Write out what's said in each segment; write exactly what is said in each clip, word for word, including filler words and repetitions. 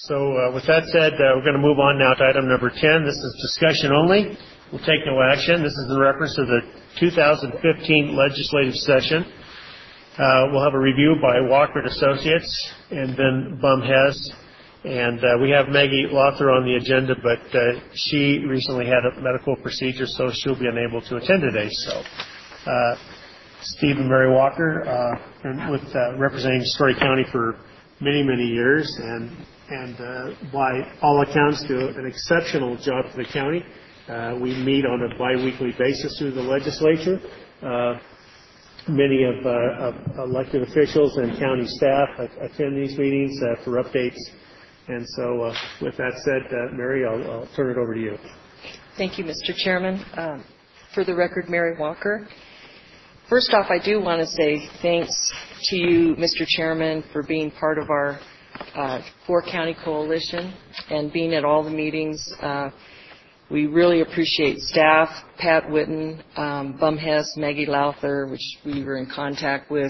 So uh, with that said, uh, we're going to move on now to item number ten. This is discussion only. We'll take no action. This is in reference to the two thousand fifteen legislative session. Uh, we'll have a review by Walker and Associates, and then Bum Hess. And uh, we have Maggie Lawther on the agenda, but uh, she recently had a medical procedure, so she'll be unable to attend today. So, uh, Steve and Mary Walker, uh, and with uh, representing Story County for many, many years, and and uh, by all accounts do an exceptional job for the county. Uh, we meet on a biweekly basis through the legislature. Uh, many of, uh, of elected officials and county staff attend these meetings uh, for updates. And so uh, with that said, uh, Mary, I'll, I'll turn it over to you. Thank you, Mister Chairman. Um, for the record, Mary Walker. First off, I do want to say thanks to you, Mister Chairman, for being part of our uh, four-county coalition and being at all the meetings. Uh, we really appreciate staff, Pat Witten, um, Bum Hess, Maggie Lawther, which we were in contact with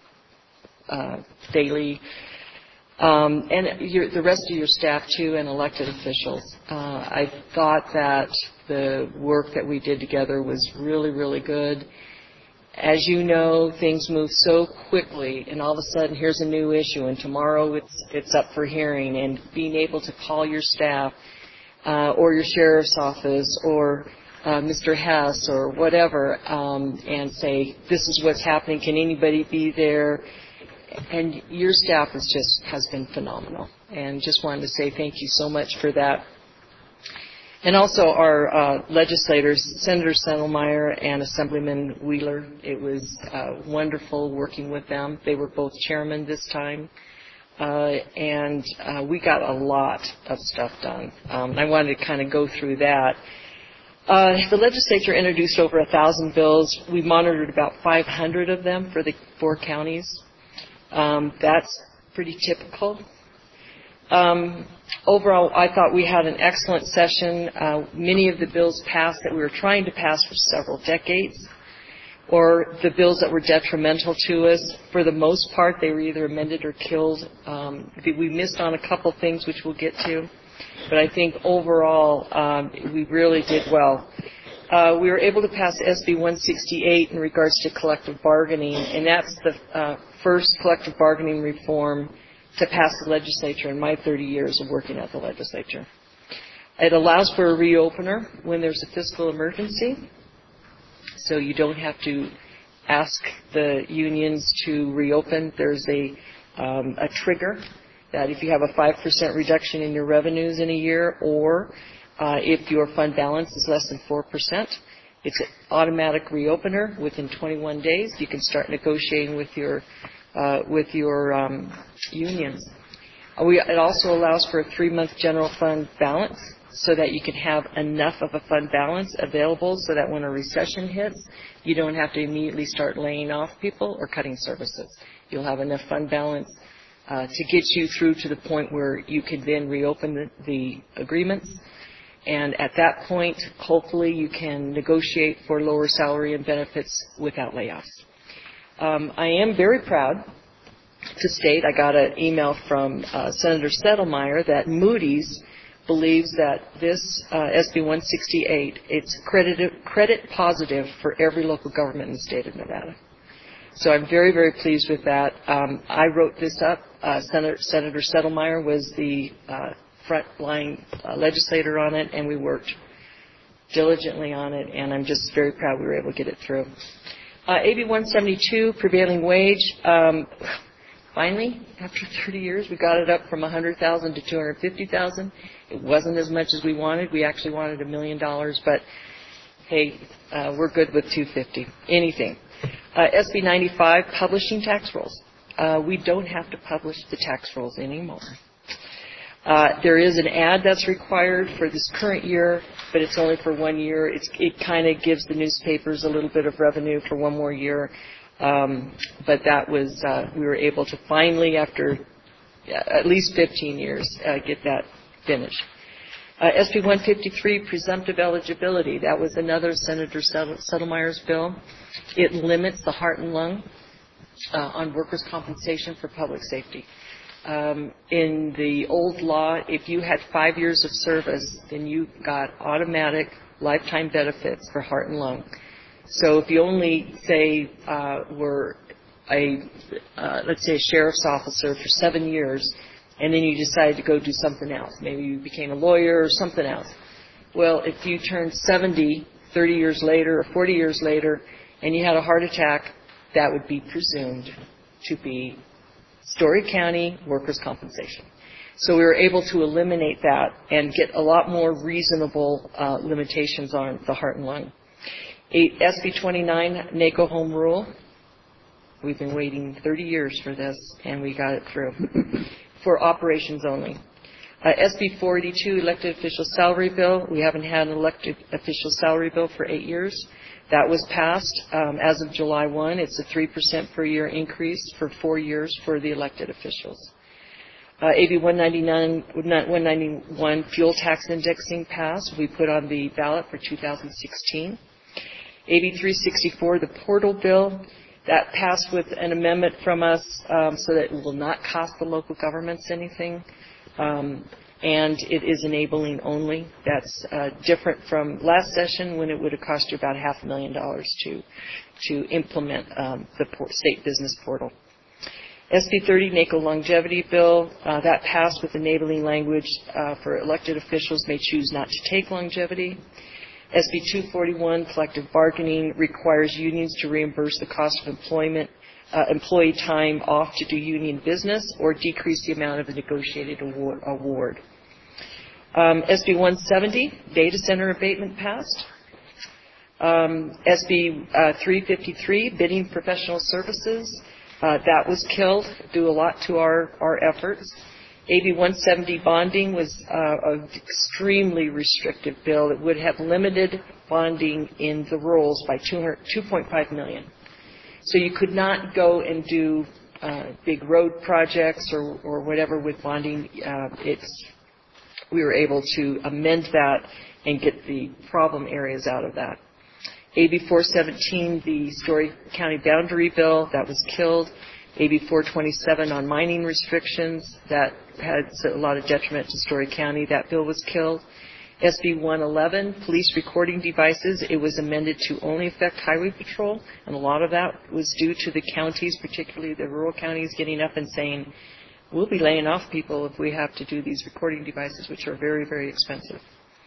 uh, daily, um, and your, the rest of your staff, too, and elected officials. Uh, I thought that the work that we did together was really, really good. As you know, things move so quickly, and all of a sudden here's a new issue, and tomorrow it's it's up for hearing, and being able to call your staff uh, or your sheriff's office or uh, Mister Hess or whatever um, and say, this is what's happening, can anybody be there? And your staff is just has been phenomenal, and just wanted to say thank you so much for that. And also our uh, legislators, Senator Settlemyre and Assemblyman Wheeler. It was uh, wonderful working with them. They were both chairmen this time. Uh, and uh, we got a lot of stuff done. Um, I wanted to kind of go through that. Uh, the legislature introduced over one thousand bills. We monitored about five hundred of them for the four counties. Um, that's pretty typical. Um, overall, I thought we had an excellent session. Uh, many of the bills passed that we were trying to pass for several decades, or the bills that were detrimental to us. For the most part, they were either amended or killed. Um, we missed on a couple things, which we'll get to, but I think overall um, we really did well. Uh, we were able to pass S B one sixty-eight in regards to collective bargaining, and that's the uh, first collective bargaining reform to pass the legislature in my thirty years of working at the legislature. It allows for a reopener when there's a fiscal emergency, so you don't have to ask the unions to reopen. There's a, um, a trigger that if you have a five percent reduction in your revenues in a year, or uh, if your fund balance is less than four percent, it's an automatic reopener within twenty-one days. You can start negotiating with your Uh, with your um, unions. Uh, we, it also allows for a three-month general fund balance so that you can have enough of a fund balance available so that when a recession hits, you don't have to immediately start laying off people or cutting services. You'll have enough fund balance uh, to get you through to the point where you can then reopen the, the agreements. And at that point, hopefully, you can negotiate for lower salary and benefits without layoffs. Um, I am very proud to state, I got an email from uh, Senator Settlemyre that Moody's believes that this uh, S B one sixty-eight, it's credit, credit positive for every local government in the state of Nevada. So I'm very, very pleased with that. Um, I wrote this up. Uh, Senator, Senator Settlemyre was the uh, front-line uh, legislator on it, and we worked diligently on it, and I'm just very proud we were able to get it through. Uh, A B one seventy-two, prevailing wage. Um, finally, after thirty years, we got it up from one hundred thousand dollars to two hundred fifty thousand dollars. It wasn't as much as we wanted. We actually wanted a million dollars, but hey, uh, we're good with two hundred fifty thousand dollars. Anything. Uh, S B ninety-five, publishing tax rolls. Uh, we don't have to publish the tax rolls anymore. Uh, there is an ad that's required for this current year, but it's only for one year. It's, it kind of gives the newspapers a little bit of revenue for one more year. Um, but that was, uh, we were able to finally, after at least fifteen years, uh, get that finished. Uh, S B one fifty-three, presumptive eligibility. That was another Senator Settlemyre's bill. It limits the heart and lung uh, on workers' compensation for public safety. Um, in the old law, if you had five years of service, then you got automatic lifetime benefits for heart and lung. So if you only, say, uh, were a, uh, let's say, a sheriff's officer for seven years, and then you decided to go do something else, maybe you became a lawyer or something else. Well, if you turned seventy, thirty years later or forty years later, and you had a heart attack, that would be presumed to be Story County workers' compensation. So we were able to eliminate that and get a lot more reasonable uh, limitations on the heart and lung. S B twenty-nine, NACO home rule. We've been waiting thirty years for this, and we got it through for operations only. Uh, S B four eighty-two, elected official salary bill. We haven't had an elected official salary bill for eight years. That was passed um, as of July first. It's a three percent per year increase for four years for the elected officials. Uh, A B one ninety-nine, one ninety-one fuel tax indexing passed. We put on the ballot for two thousand sixteen. A B three sixty-four, the portal bill, that passed with an amendment from us um, so that it will not cost the local governments anything. Um, and it is enabling only. That's uh, different from last session when it would have cost you about half a million dollars to to implement um, the port, state business portal. S B thirty, NACO longevity bill, uh, that passed with enabling language uh, for elected officials may choose not to take longevity. S B two forty-one, collective bargaining, requires unions to reimburse the cost of employment Uh, employee time off to do union business or decrease the amount of the negotiated award. award. Um, S B one seventy, data center abatement passed. Um, S B uh, three fifty-three, bidding professional services, uh, that was killed, due a lot to our, our efforts. A B one seventy, bonding, was uh, an extremely restrictive bill. It would have limited bonding in the rolls by two point five million dollars. So you could not go and do uh, big road projects or, or whatever with bonding. Uh, it's, we were able to amend that and get the problem areas out of that. A B four seventeen, the Story County boundary bill, that was killed. A B four twenty-seven on mining restrictions, that had a lot of detriment to Story County. That bill was killed. S B one eleven, police recording devices, it was amended to only affect highway patrol, and a lot of that was due to the counties, particularly the rural counties, getting up and saying, we'll be laying off people if we have to do these recording devices, which are very, very expensive.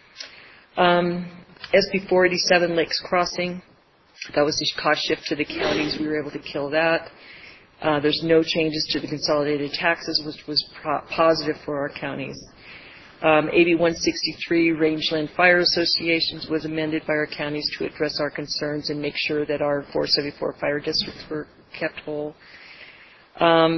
Um, S B four eighty-seven, Lakes Crossing, that was a cost shift to the counties. We were able to kill that. Uh, there's no changes to the consolidated taxes, which was pro- positive for our counties. Um, A B one sixty-three, Rangeland Fire Associations, was amended by our counties to address our concerns and make sure that our four seventy-four fire districts were kept whole. Um,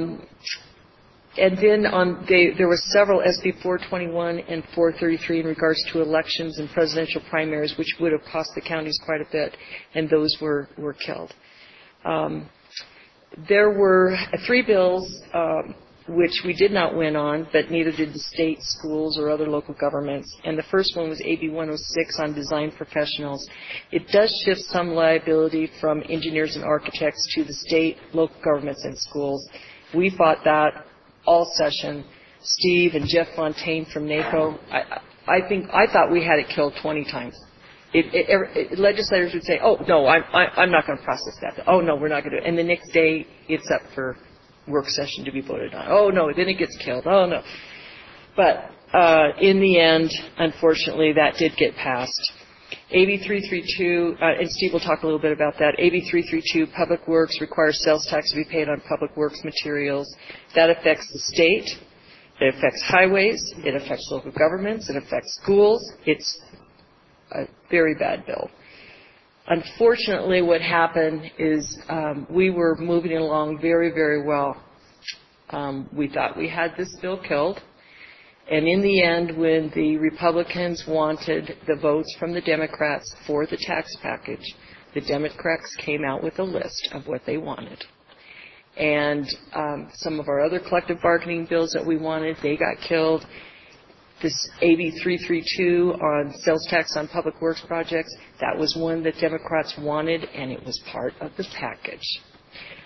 and then on they, there were several S B four twenty-one and four thirty-three in regards to elections and presidential primaries, which would have cost the counties quite a bit, and those were, were killed. Um, there were three bills um, which we did not win on, but neither did the state, schools, or other local governments. And the first one was A B one oh six on design professionals. It does shift some liability from engineers and architects to the state, local governments, and schools. We fought that all session. Steve and Jeff Fontaine from NACO, I, I think, I thought we had it killed twenty times. It, it, it, legislators would say, oh, no, I, I, I'm not going to process that. Oh, no, we're not going to do it. And the next day, it's up for work session to be voted on. Oh, no, then it gets killed. Oh, no. But uh, in the end, unfortunately, that did get passed. A B three thirty-two, uh, and Steve will talk a little bit about that. A B three thirty-two, Public Works, requires sales tax to be paid on public works materials. That affects the state. It affects highways. It affects local governments. It affects schools. It's a very bad bill. Unfortunately, what happened is um, we were moving along very, very well. Um, we thought we had this bill killed. And in the end, when the Republicans wanted the votes from the Democrats for the tax package, the Democrats came out with a list of what they wanted. And um, some of our other collective bargaining bills that we wanted, they got killed. This A B three thirty-two on sales tax on public works projects, that was one that Democrats wanted, and it was part of the package.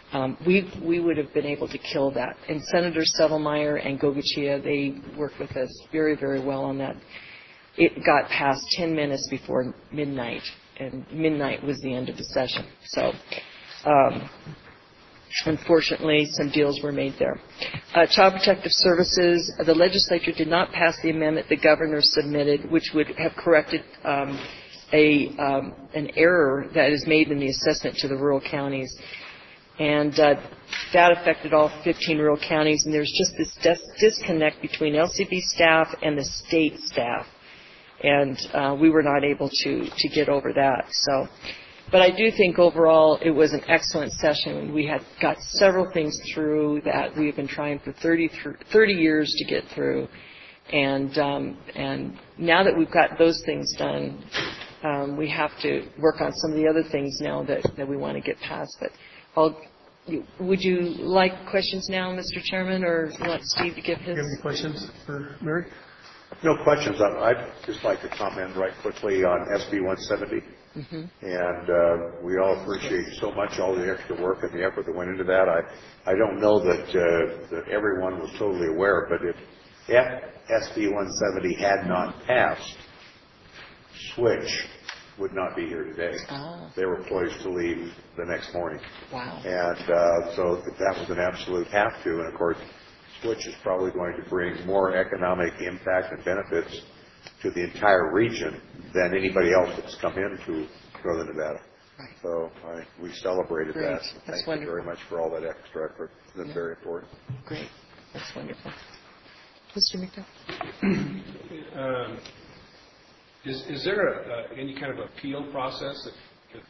um, we we would have been able to kill that. And Senator Settlemyre and Gogochea, they worked with us very, very well on that. It got past ten minutes before midnight, and midnight was the end of the session. So, um, unfortunately, some deals were made there. Uh, Child Protective Services, the legislature did not pass the amendment the governor submitted, which would have corrected um, a um, an error that is made in the assessment to the rural counties. And uh, that affected all fifteen rural counties, and there's just this dis- disconnect between L C B staff and the state staff. And uh, we were not able to, to get over that. So, but I do think overall it was an excellent session. We had got several things through that we have been trying for thirty, thirty years to get through. And, um, and now that we've got those things done, um, we have to work on some of the other things now that, that we want to get past. But I'll, would you like questions now, Mister Chairman, or you want Steve to give his? Do you have any questions for Mary? No questions. I'd just like to comment right quickly on S B one seventy. Mm-hmm. And uh, we all appreciate so much all the extra work and the effort that went into that. I, I don't know that, uh, that everyone was totally aware, but if S B one seventy had not passed, Switch would not be here today. Oh. They were poised to leave the next morning. Wow. And uh, so that was an absolute have to. And, of course, Switch is probably going to bring more economic impact and benefits to the entire region than anybody else that's come into Northern Nevada. Right. So I, we celebrated Great. that. That's Thank wonderful. you very much for all that extra effort. That's Yeah. very important. Great. That's wonderful. Mister McDowell? um, is, is there a, uh, any kind of appeal process that, that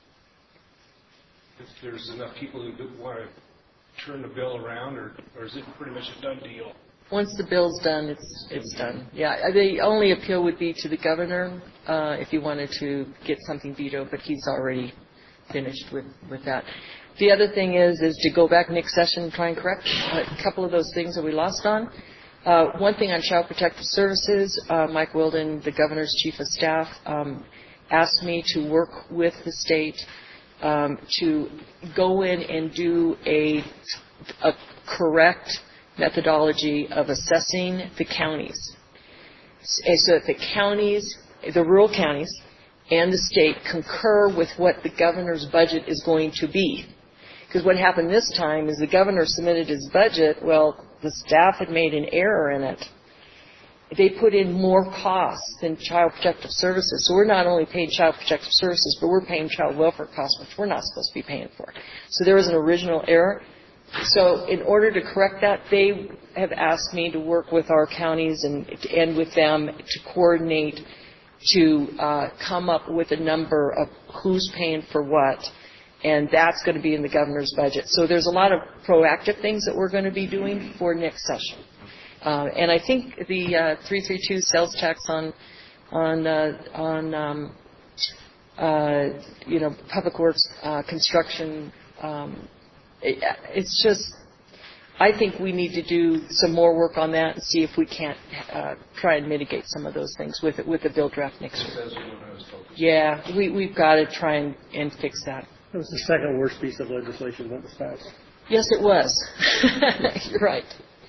if there's enough people who do want to turn the bill around, or, or is it pretty much a done deal? Once the bill's done, it's it's done. Yeah, the only appeal would be to the governor uh, if you wanted to get something vetoed, but he's already finished with, with that. The other thing is is to go back next session and try and correct a couple of those things that we lost on. Uh, one thing on Child Protective Services, uh, Mike Wilden, the governor's chief of staff, um, asked me to work with the state um, to go in and do a, a correct methodology of assessing the counties. So that the counties, the rural counties, and the state concur with what the governor's budget is going to be. Because what happened this time is the governor submitted his budget. Well, the staff had made an error in it. They put in more costs than Child Protective Services. So we're not only paying Child Protective Services, but we're paying child welfare costs, which we're not supposed to be paying for. So there was an original error. So in order to correct that, they have asked me to work with our counties and, and with them to coordinate to uh, come up with a number of who's paying for what, and that's going to be in the governor's budget. So there's a lot of proactive things that we're going to be doing for next session. Uh, and I think the uh, three thirty-two sales tax on on uh, on um, uh, you know public works uh, construction. Um, it, it's just, I think we need to do some more work on that and see if we can't uh, try and mitigate some of those things with it, with the bill draft next week. Yeah, we we've got to try and, and fix that. It was the second worst piece of legislation that was passed. Yes, it was. You're right.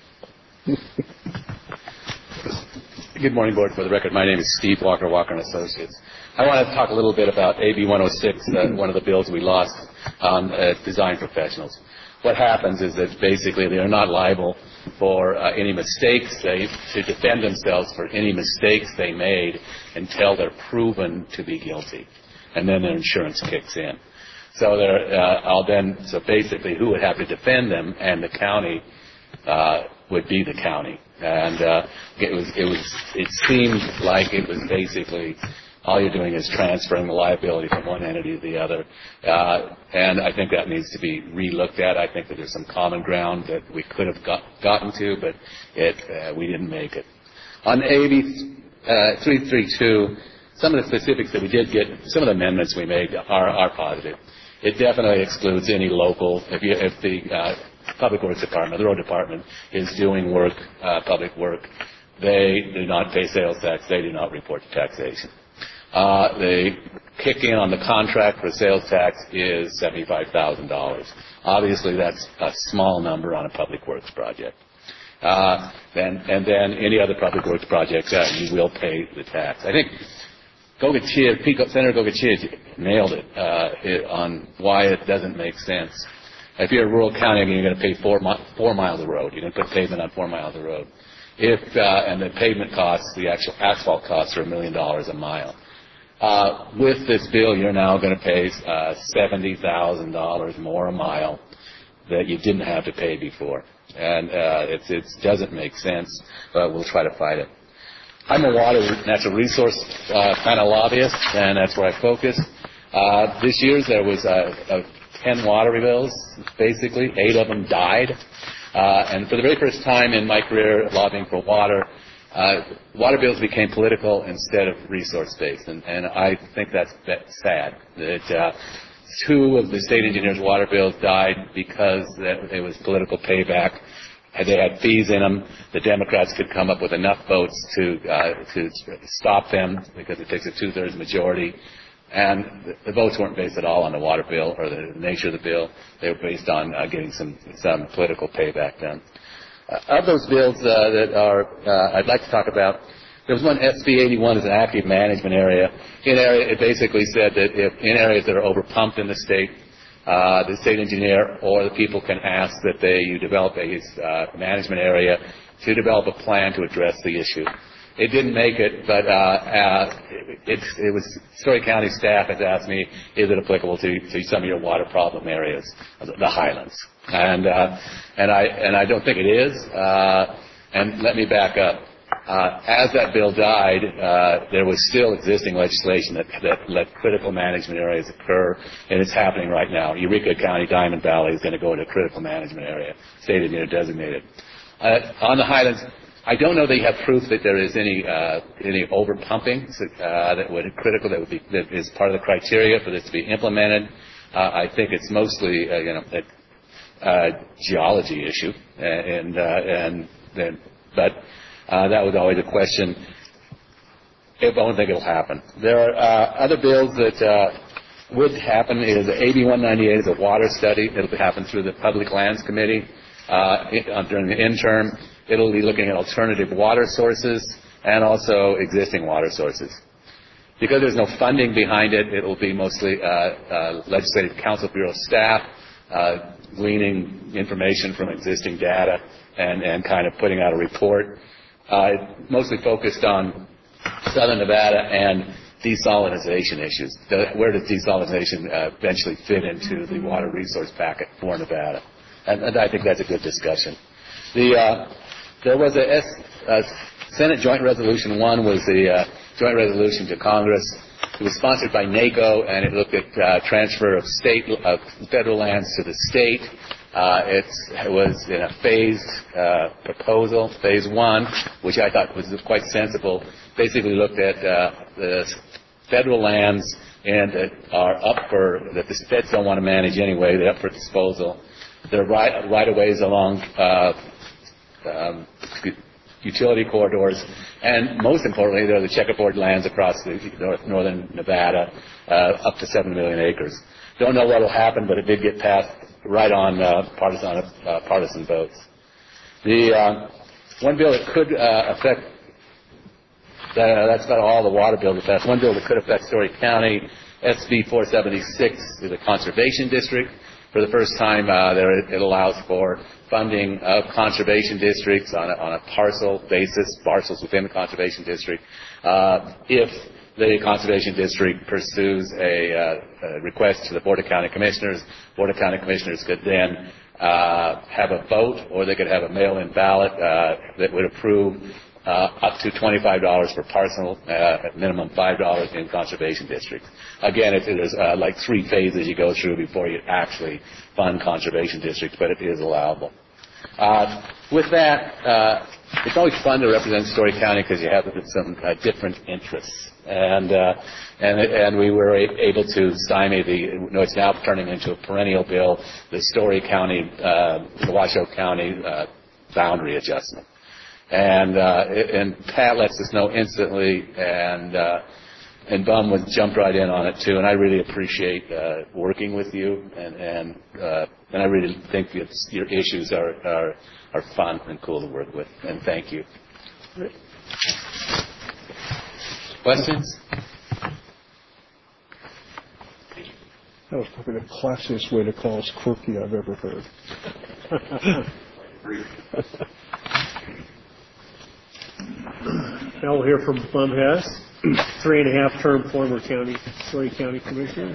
Good morning, Board. For the record, my name is Steve Walker, Walker and Associates. I want to talk a little bit about A B one oh six, uh, one of the bills we lost on uh, design professionals. What happens is that basically they are not liable for uh, any mistakes they to defend themselves for any mistakes they made until they're proven to be guilty, and then their insurance kicks in. So they're, uh, I'll then so basically who would have to defend them, and the county uh, would be the county. And uh, it was it was it seemed like it was basically all you're doing is transferring the liability from one entity to the other. Uh, and I think that needs to be re-looked at. I think that there's some common ground that we could have got, gotten to, but it uh, we didn't make it. On A B uh, three thirty-two, some of the specifics that we did get, some of the amendments we made are, are positive. It definitely excludes any local, if, you, if the uh, Public Works Department, the Road Department, is doing work, uh, public work, they do not pay sales tax, they do not report to taxation. Uh, they kick in on the contract for sales tax is seventy-five thousand dollars. Obviously, that's a small number on a public works project. Uh, and, and then any other public works project, uh, you will pay the tax. I think Gogachia, Senator Gogachia nailed it, uh, it on why it doesn't make sense. If you're a rural county, you're going to pay four, mi- four miles of road. You're going to put pavement on four miles of road. If uh, and the pavement costs, the actual asphalt costs are a million dollars a mile. Uh, with this bill, you're now going to pay uh, seventy thousand dollars more a mile that you didn't have to pay before, and uh, it it doesn't make sense. But we'll try to fight it. I'm a water natural resource uh, kind of lobbyist, and that's where I focus. Uh, this year there was uh, uh, ten water bills. Basically, eight of them died. Uh, and for the very first time in my career lobbying for water, uh, water bills became political instead of resource-based. And, and I think that's, that's sad. That uh, two of the state engineers' water bills died because that it was political payback. They had fees in them. The Democrats could come up with enough votes to uh, to stop them because it takes a two-thirds majority. And the votes weren't based at all on the water bill or the nature of the bill. They were based on uh, getting some some political payback done. Uh, of those bills uh, that are, uh, I'd like to talk about, there was one S B eighty-one is an active management area. In area, it basically said that if in areas that are overpumped in the state, uh, the state engineer or the people can ask that they you develop a uh, management area to develop a plan to address the issue. It didn't make it, but uh, uh, it, it was Story County staff has asked me, is it applicable to, to some of your water problem areas, the Highlands? And uh, and I and I don't think it is. Uh, and let me back up. Uh, as that bill died, uh, there was still existing legislation that, that let critical management areas occur, and it's happening right now. Eureka County, Diamond Valley is going to go into critical management area, state engineer designated. Uh, on the Highlands, I don't know that you have proof that there is any uh, any overpumping uh, that would critical that would be that is part of the criteria for this to be implemented. Uh, I think it's mostly uh, you know a uh, geology issue, and uh, and then but uh, that was always a question. I don't think it'll happen. There are uh, other bills that uh, would happen. Is A B one ninety-eight is a water study. It'll happen through the Public Lands Committee uh, during the interim. It'll be looking at alternative water sources and also existing water sources. Because there's no funding behind it, it will be mostly uh, uh, Legislative Council Bureau staff uh, gleaning information from existing data and, and kind of putting out a report. Uh, mostly focused on Southern Nevada and desalinization issues. The, where does desalinization uh, eventually fit into the water resource packet for Nevada? And, and I think that's a good discussion. The uh, There was a S, uh, Senate Joint Resolution one was the uh, joint resolution to Congress. It was sponsored by NACO, and it looked at uh, transfer of state of federal lands to the state. Uh, it's, it was in a phased uh, proposal. Phase one, which I thought was quite sensible, basically looked at uh, the federal lands and that are up for that the feds don't want to manage anyway. They're up for disposal. They're right right of ways along. Uh, Um, utility corridors, and most importantly, there are the checkerboard lands across the north, northern Nevada, uh, up to seven million acres. Don't know what will happen, but it did get passed right on uh, partisan uh, partisan votes. The uh, one bill that could uh, affect uh, that's about all the water bills that passed. One bill that could affect Story County, S B four seventy-six, is a conservation district. For the first time, uh, there it allows for funding of conservation districts on a, on a parcel basis, parcels within the conservation district, uh, if the conservation district pursues a, uh, a request to the Board of County Commissioners. Board of County Commissioners could then uh, have a vote, or they could have a mail-in ballot uh, that would approve Uh, up to twenty-five dollars per parcel, uh, at minimum five dollars in conservation districts. Again, it, there's uh, like three phases you go through before you actually fund conservation districts, but it is allowable. Uh, with that, uh, it's always fun to represent Story County because you have some uh, different interests. And, uh, and, and we were able to stymie the, you know, it's now turning into a perennial bill, the Story County, uh, the Washoe County uh, boundary adjustment. And, uh, and Pat lets us know instantly, and uh, and Bum was jumped right in on it too. And I really appreciate uh, working with you, and and uh, and I really think it's, your issues are, are are fun and cool to work with. And thank you. Questions? That was probably the classiest way to call us quirky I've ever heard. Now we'll hear from Bum Hess, three and a half term former county, Story County Commissioner.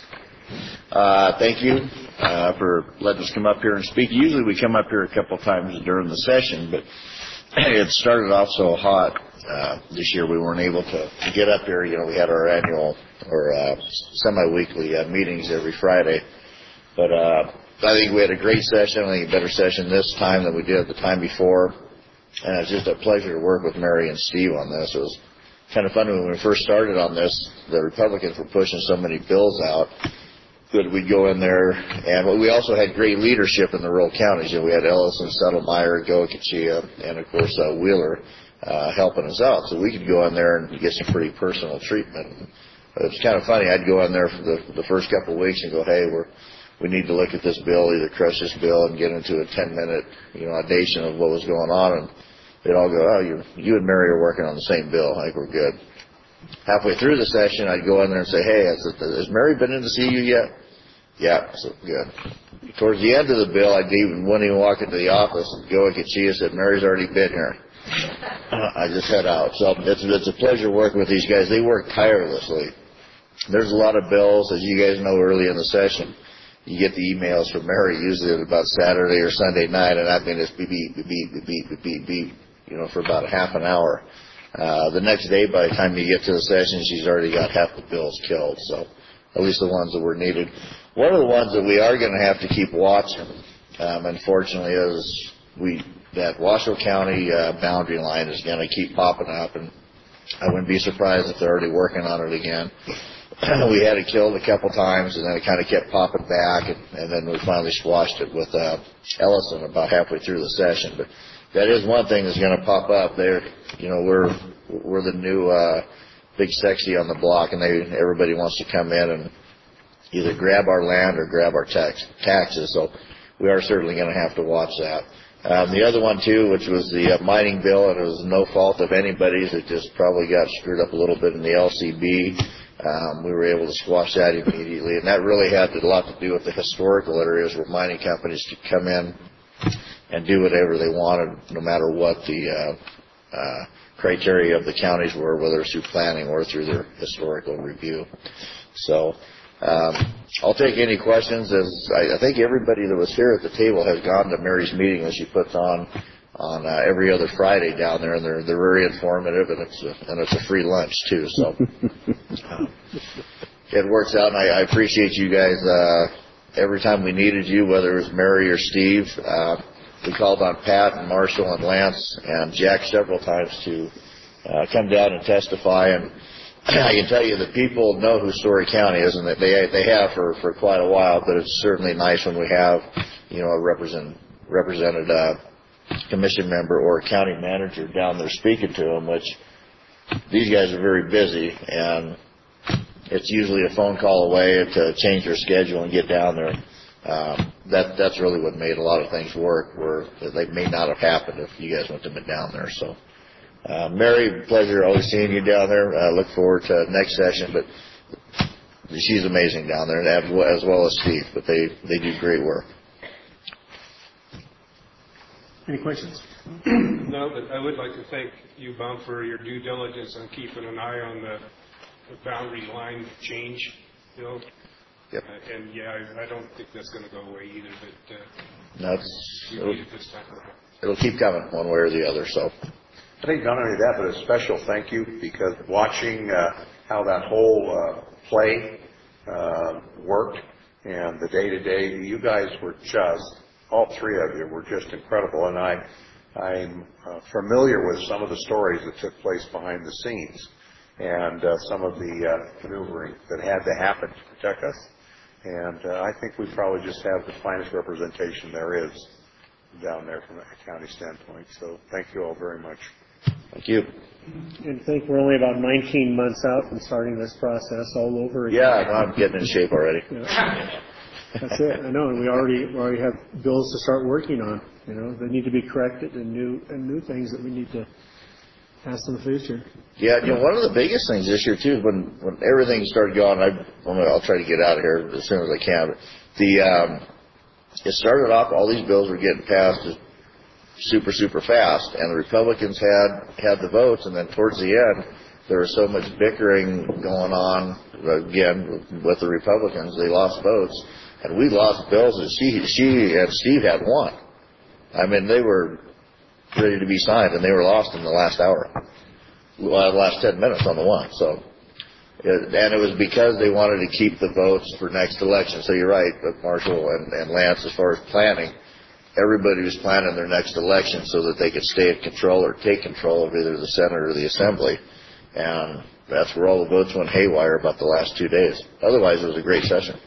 Uh, thank you uh, for letting us come up here and speak. Usually we come up here a couple of times during the session, but it started off so hot uh, this year we weren't able to, to get up here. You know, we had our annual or uh, semi-weekly uh, meetings every Friday, but uh, I think we had a great session. I think a better session this time than we did the time before. And it's just a pleasure to work with Mary and Steve on this. It was kind of funny when we first started on this, the Republicans were pushing so many bills out that we'd go in there. And we also had great leadership in the rural counties. You know, we had Ellison, Settlemyre, Goa-Kachia, and, of course, uh, Wheeler uh, helping us out. So we could go in there and get some pretty personal treatment. It was kind of funny. I'd go in there for the, the first couple of weeks and go, hey, we're we need to look at this bill, either crush this bill and get into a ten-minute, you know, audition of what was going on. And they'd all go, oh, you, you and Mary are working on the same bill. I think we're good. Halfway through the session, I'd go in there and say, hey, has, has Mary been in to see you yet? Yeah, so good. Towards the end of the bill, I'd even, wouldn't even walk into the office and go and get she said, Mary's already been here. I just head out. So it's, it's a pleasure working with these guys. They work tirelessly. There's a lot of bills, as you guys know, early in the session. You get the emails from Mary usually at about Saturday or Sunday night, and I mean it's beep, beep, beep, beep, beep, beep, beep, beep, you know, for about a half an hour. Uh, the next day, by the time you get to the session, she's already got half the bills killed, so at least the ones that were needed. One of the ones that we are going to have to keep watching, um, unfortunately, is we that Washoe County uh, boundary line is going to keep popping up, and I wouldn't be surprised if they're already working on it again. We had it killed a couple times, and then it kind of kept popping back, and, and then we finally squashed it with uh, Ellison about halfway through the session. But that is one thing that's going to pop up. There, you know, we're we're the new uh, big sexy on the block, and they everybody wants to come in and either grab our land or grab our tax taxes. So we are certainly going to have to watch that. Um, the other one too, which was the uh, mining bill, and it was no fault of anybody's. It just probably got screwed up a little bit in the L C B. Um, we were able to squash that immediately, and that really had a lot to do with the historical areas where mining companies could come in and do whatever they wanted, no matter what the uh, uh, criteria of the counties were, whether it's through planning or through their historical review. So um, I'll take any questions. As I, I think everybody that was here at the table has gone to Mary's meeting that she puts on on uh, every other Friday down there, and they're they're very informative, and it's a, and it's a free lunch too. So um, it works out, and I, I appreciate you guys. Uh, every time we needed you, whether it was Mary or Steve, uh, we called on Pat and Marshall and Lance and Jack several times to uh, come down and testify. And I can tell you the people know who Story County is, and that they they have for for quite a while. But it's certainly nice when we have, you know, a represent represented. Uh, commission member or county manager down there speaking to them, which these guys are very busy, and it's usually a phone call away to change their schedule and get down there. Um, that that's really what made a lot of things work, where they may not have happened if you guys went to down there. So, uh, Mary, pleasure always seeing you down there. I uh, look forward to next session, but she's amazing down there, as well as Steve, but they, they do great work. Any questions? No, but I would like to thank you, Bum, for your due diligence on keeping an eye on the, the boundary line change bill. Yep. Uh, and yeah, I, I don't think that's going to go away either. But uh, no, it's, you it'll, need it this time. it'll keep coming one way or the other. So I think not only that, but a special thank you, because watching uh, how that whole uh, play uh, worked and the day-to-day, you guys were just, all three of you were just incredible. And I, I'm uh, familiar with some of the stories that took place behind the scenes and uh, some of the uh, maneuvering that had to happen to protect us. And uh, I think we probably just have the finest representation there is down there from a county standpoint. So thank you all very much. Thank you. And I think we're only about nineteen months out from starting this process all over again. Yeah, I'm getting in shape already. Yeah. That's it. I know, and we already we already have bills to start working on. You know, they need to be corrected, and new and new things that we need to pass in the future. Yeah, you know, one of the biggest things this year too, when when everything started going, I, I'll try to get out of here as soon as I can. But the um, it started off, all these bills were getting passed super super fast, and the Republicans had had the votes, and then towards the end, there was so much bickering going on again with the Republicans. They lost votes, and we lost bills that she she and Steve had won. I mean, they were ready to be signed, and they were lost in the last hour, well, the last ten minutes on the one. So, it, and it was because they wanted to keep the votes for next election. So you're right, but Marshall and, and Lance, as far as planning, everybody was planning their next election so that they could stay in control or take control of either the Senate or the Assembly. And that's where all the votes went haywire about the last two days. Otherwise, it was a great session.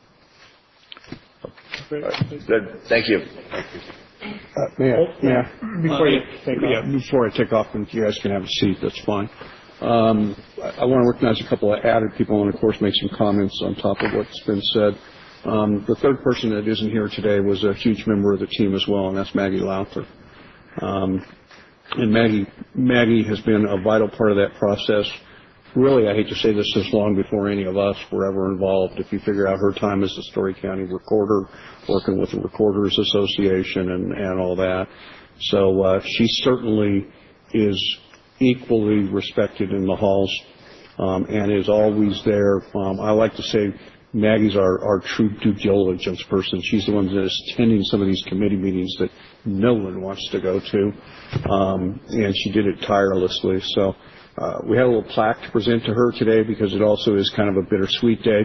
Right. Good. Thank you. Thank you. Uh, may I, may I, Before you take yeah, off. before I take off, and you guys can have a seat, that's fine. Um, I, I want to recognize a couple of added people and, of course, make some comments on top of what's been said. Um, the third person that isn't here today was a huge member of the team as well, and that's Maggie Lowther. Um, and Maggie, Maggie has been a vital part of that process. Really, I hate to say this, this long before any of us were ever involved. If you figure out her time as the Story County recorder, working with the Recorders Association and, and all that. So uh, she certainly is equally respected in the halls um, and is always there. Um, I like to say Maggie's our, our true due diligence person. She's the one that is attending some of these committee meetings that no one wants to go to, um, and she did it tirelessly. So uh, we had a little plaque to present to her today because it also is kind of a bittersweet day.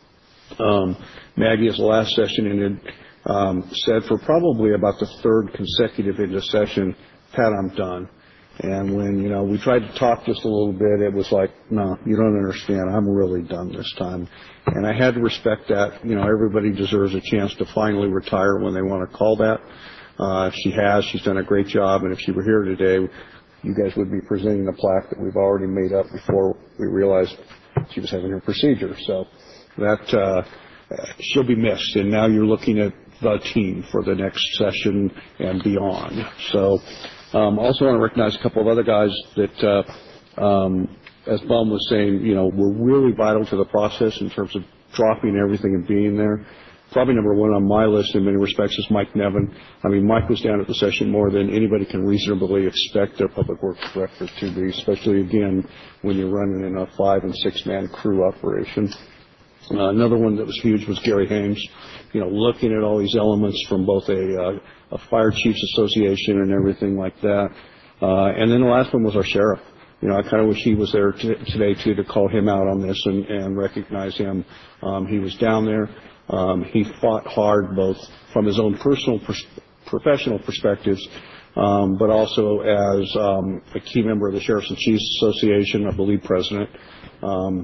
Um, Maggie, as the last session ended, um, said for probably about the third consecutive into session, Pat, I'm done. And when, you know, we tried to talk just a little bit, it was like, no, you don't understand. I'm really done this time. And I had to respect that. You know, everybody deserves a chance to finally retire when they want to call that. Uh, she has. She's done a great job. And if she were here today, you guys would be presenting a plaque that we've already made up before we realized she was having her procedure. So that uh, she'll be missed. And now you're looking at the team for the next session and beyond. So um, also want to recognize a couple of other guys that, uh, um, as Bum was saying, you know, were really vital to the process in terms of dropping everything and being there. Probably number one on my list in many respects is Mike Nevin. I mean, Mike was down at the session more than anybody can reasonably expect their public works director to be, especially, again, when you're running in a five- and six-man crew operation. Uh, another one that was huge was Gary Hames, you know, looking at all these elements from both a, uh, a fire chiefs association and everything like that. Uh, and then the last one was our sheriff. You know, I kind of wish he was there t- today, too, to call him out on this and, and recognize him. Um, he was down there. Um, he fought hard both from his own personal, pers- professional perspectives, um, but also as um, a key member of the Sheriffs and Chiefs Association, I believe president. Um,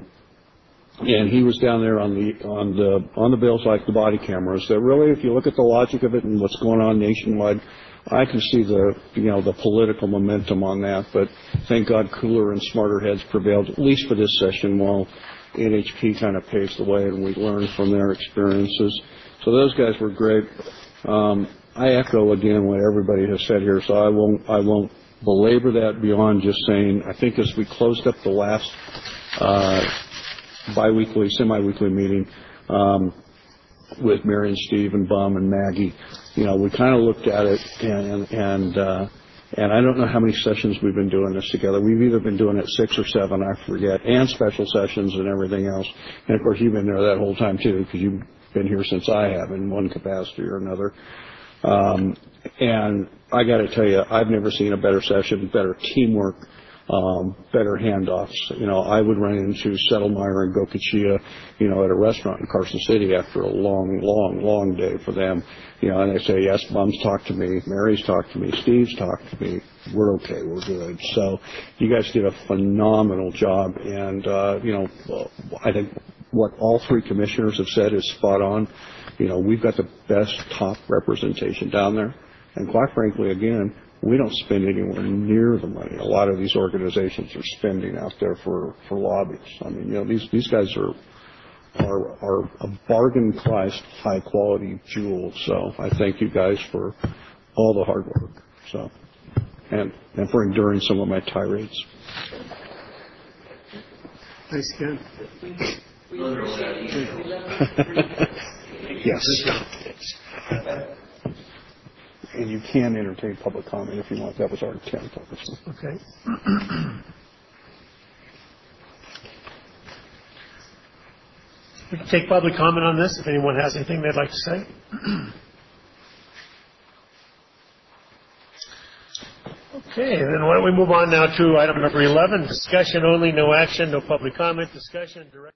and he was down there on the on the on the bills like the body cameras. That really, if you look at the logic of it and what's going on nationwide, I can see the you know the political momentum on that. But thank God, cooler and smarter heads prevailed, at least for this session, while N H P kind of paves the way and we learn from their experiences. So those guys were great. Um, I echo again what everybody has said here, so I won't I won't belabor that beyond just saying I think as we closed up the last uh, biweekly, semi-weekly meeting um, with Mary and Steve and Bum and Maggie, you know, we kind of looked at it and and uh, And I don't know how many sessions we've been doing this together. We've either been doing it six or seven, I forget, and special sessions and everything else. And, of course, you've been there that whole time, too, because you've been here since I have in one capacity or another. Um, and I got to tell you, I've never seen a better session, better teamwork, um, better handoffs. You know, I would run into Settlemyre and Gokachia, you know, at a restaurant in Carson City after a long, long, long day for them. You know, and they say, yes, Bum's talked to me, Mary's talked to me, Steve's talked to me, we're okay, we're good. So you guys did a phenomenal job, and, uh, you know, I think what all three commissioners have said is spot on. You know, we've got the best top representation down there, and quite frankly, again, We don't spend anywhere near the money a lot of these organizations are spending out there for, for lobbies. I mean, you know, these, these guys are, are, are a bargain priced, high quality jewel. So I thank you guys for all the hard work. So, and, and for enduring some of my tirades. Thanks again. Yes. And you can entertain public comment if you want. That was our intent. Okay. We can take public comment on this if anyone has anything they'd like to say. Okay, then why don't we move on now to item number eleven, discussion only, no action, no public comment, discussion, direct.